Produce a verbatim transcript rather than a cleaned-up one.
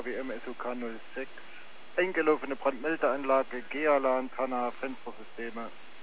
W M S U K null sechs. Eingelaufene Brandmeldeanlage, G-Alarm, Panna, Fenstersysteme.